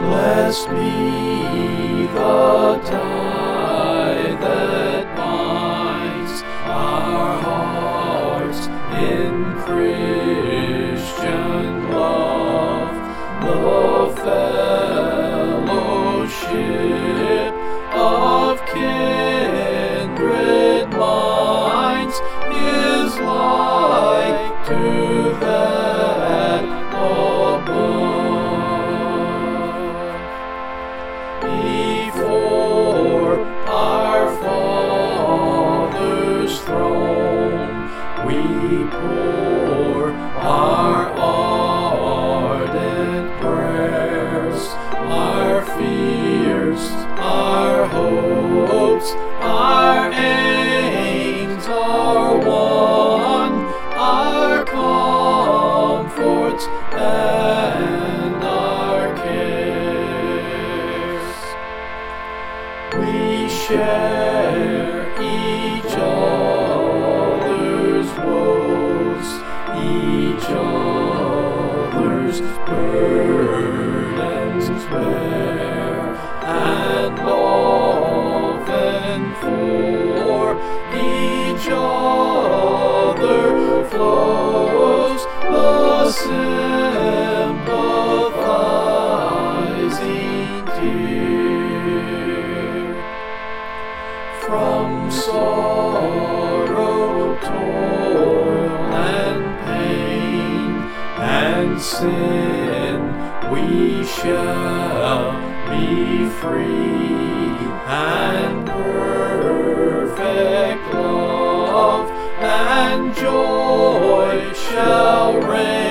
Blessed be the tie that binds our hearts in Christian love, the fellowship of kindred minds is like to that above. Before our Father's throne we pour our ardent prayers, our fears, our hopes, our aims are one, our comforts and our cares. We share each other's woes, each other's burdens bear, and often for each other flows the sympathizing tear. From sorrow, toil, and pain, and sin we shall be free, and perfect love and joy shall reign.